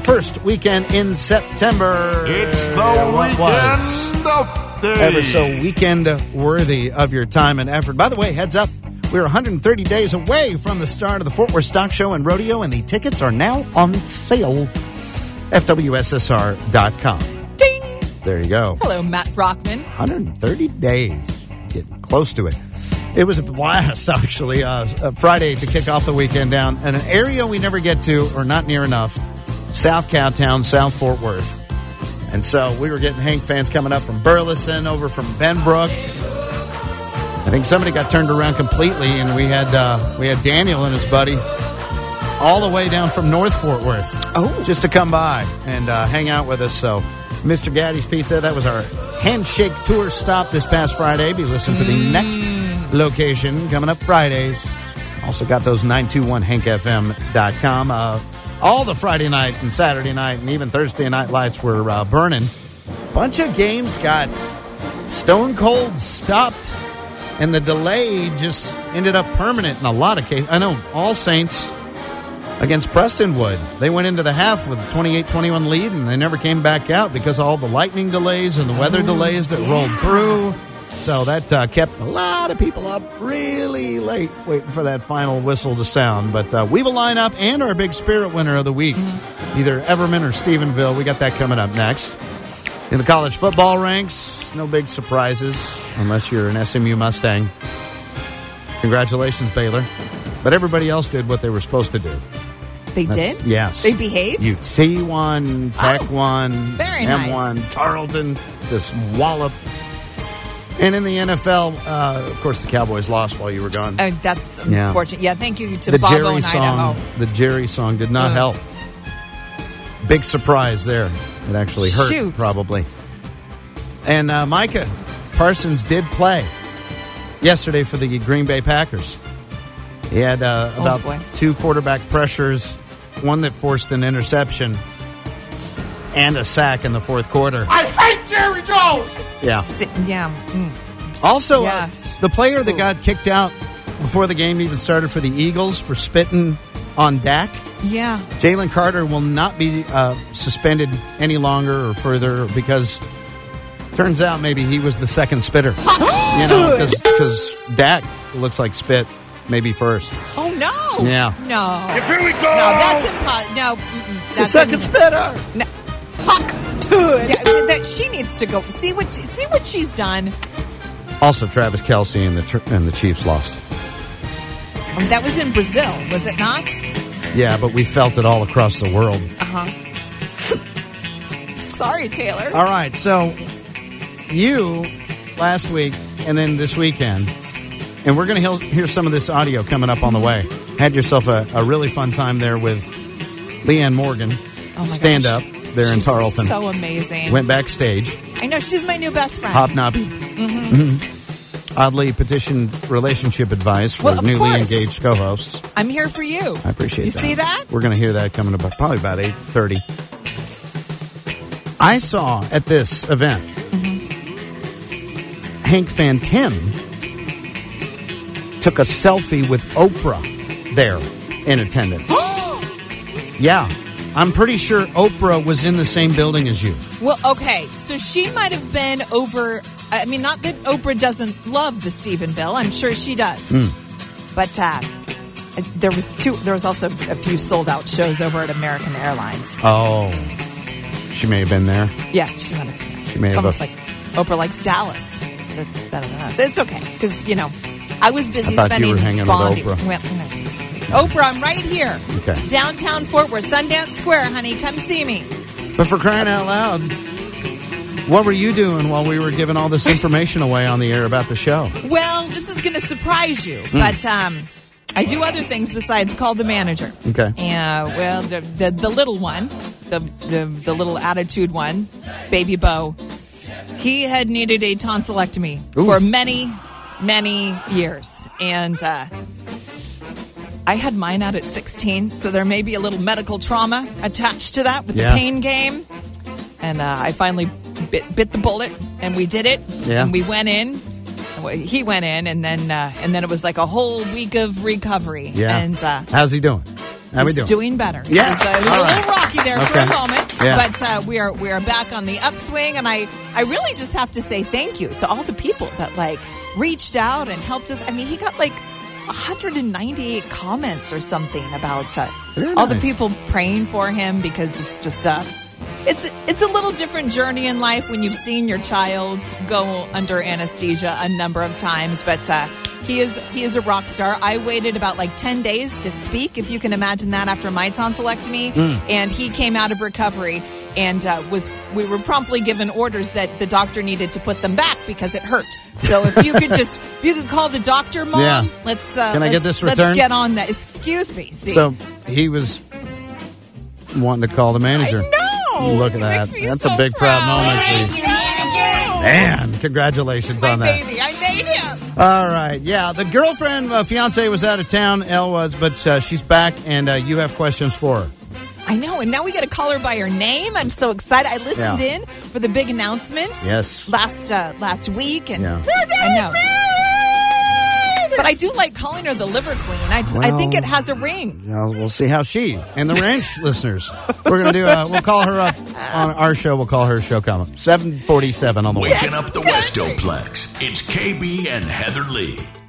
first weekend in September. It's the weekend update. Ever so weekend worthy of your time and effort. By the way, heads up, we're 130 days away from the start of the Fort Worth Stock Show and Rodeo, and the tickets are now on sale. FWSSR.com. Ding! There you go. Hello, Matt Brockman. 130 days. Getting close to it. It was a blast, actually, Friday to kick off the weekend down in an area we never get to, or not near enough, South Cowtown, South Fort Worth. And so we were getting Hank fans coming up from Burleson, over from Benbrook. I think somebody got turned around completely, and we had Daniel and his buddy all the way down from North Fort Worth, just to come by and hang out with us. So, Mr. Gaddy's Pizza, that was our handshake tour stop this past Friday. Be listening for the next location coming up Fridays. Also got those 921hankfm.com. All the Friday night and Saturday night and even Thursday night lights were burning. Bunch of games got stone cold stopped, and the delay just ended up permanent in a lot of cases. I know All Saints against Prestonwood, they went into the half with a 28-21 lead, and they never came back out because of all the lightning delays and the weather delays that rolled through. So that kept a lot of people up really late waiting for that final whistle to sound. But we will line up and our big spirit winner of the week, either Everman or Stephenville. We got that coming up next. In the college football ranks, no big surprises unless you're an SMU Mustang. Congratulations, Baylor. But everybody else did what they were supposed to do. They did? Yes. They behaved? UT won, Tech won, very M1, nice. Tarleton, this wallop. And in the NFL, of course, the Cowboys lost while you were gone. That's unfortunate. Yeah, thank you to Bobo Jerry and song, Idaho. The Jerry song did not help. Big surprise there. It actually hurt, probably. And Micah Parsons did play yesterday for the Green Bay Packers. He had about 2 quarterback pressures, one that forced an interception, and a sack in the fourth quarter. I hate Jerry Jones! Yeah. Yeah. Also, the player that got kicked out before the game even started for the Eagles for spitting on Dak. Yeah. Jalen Carter will not be suspended any longer or further because turns out maybe he was the second spitter. Because Dak looks like spit maybe first. Oh, no. Yeah. No. Here we go. No, that's impossible. No. It's the second spitter. No. Huck. Yeah, she needs to go. See what she's done. Also, Travis Kelce and the Chiefs lost. That was in Brazil, was it not? Yeah, but we felt it all across the world. Sorry, Taylor. All right, so you last week and then this weekend, and we're going to hear some of this audio coming up on the way. Had yourself a really fun time there with Leanne Morgan. Oh my stand gosh. up there in Tarleton. So amazing. Went backstage. I know, she's my new best friend. Hobnobby. Oddly petitioned relationship advice for newly engaged co-hosts. I'm here for you. I appreciate that. You see that? We're going to hear that coming up probably about 8:30. I saw at this event Hank fan Tim took a selfie with Oprah there in attendance. Yeah. I'm pretty sure Oprah was in the same building as you. Well, okay. So she might have been over. I mean, not that Oprah doesn't love the Stephenville. I'm sure she does. But there was also a few sold out shows over at American Airlines. Oh. She may have been there. Yeah, she might have been there. She may it's have. Almost like Oprah likes Dallas. They're better than us. It's okay. Because, I was busy spending. You were hanging with Oprah. Oprah, I'm right here. Okay. Downtown Fort Worth, Sundance Square, honey. Come see me. But for crying out loud, what were you doing while we were giving all this information away on the air about the show? Well, this is going to surprise you, but I do other things besides call the manager. Okay. Well, the little one, the little attitude one, Baby Bo, he had needed a tonsillectomy for many, many years, and I had mine out at 16, so there may be a little medical trauma attached to that with the pain game. And I finally bit the bullet, and we did it. Yeah. And we went in. He went in, and then it was like a whole week of recovery. Yeah. And how's he doing? How we doing? Doing better. Yeah. It was a little rocky there for a moment, Yeah. but we are back on the upswing, and I really just have to say thank you to all the people that like reached out and helped us. I mean, he got like 198 comments or something about all the people praying for him, because it's just it's a little different journey in life when you've seen your child go under anesthesia a number of times, but he is a rock star. I waited about like 10 days to speak, if you can imagine that, after my tonsillectomy, and he came out of recovery and we were promptly given orders that the doctor needed to put them back because it hurt. So if you could call the doctor, Mom. Yeah. Can I get this returned? Let's get on that. Excuse me. See. So he was wanting to call the manager. I know. Look at It that. makes me That's so a big proud moment. Thank See. you, manager. Man, congratulations My on that. baby. I made him. All right. Yeah, the girlfriend, fiance was out of town. Elle was, but she's back, and you have questions for her. I know, and now we got to call her by her name. I'm so excited. I listened in for the big announcement. Yes. Last week, and Yeah. I know. But I do like calling her the Liver Queen. I think it has a ring. We'll see how she and the ranch listeners. We're gonna do. We'll call her up on our show. We'll call her show coming 7:47 on the way. Waking up the Westoplex. It's KB and Heather Lee.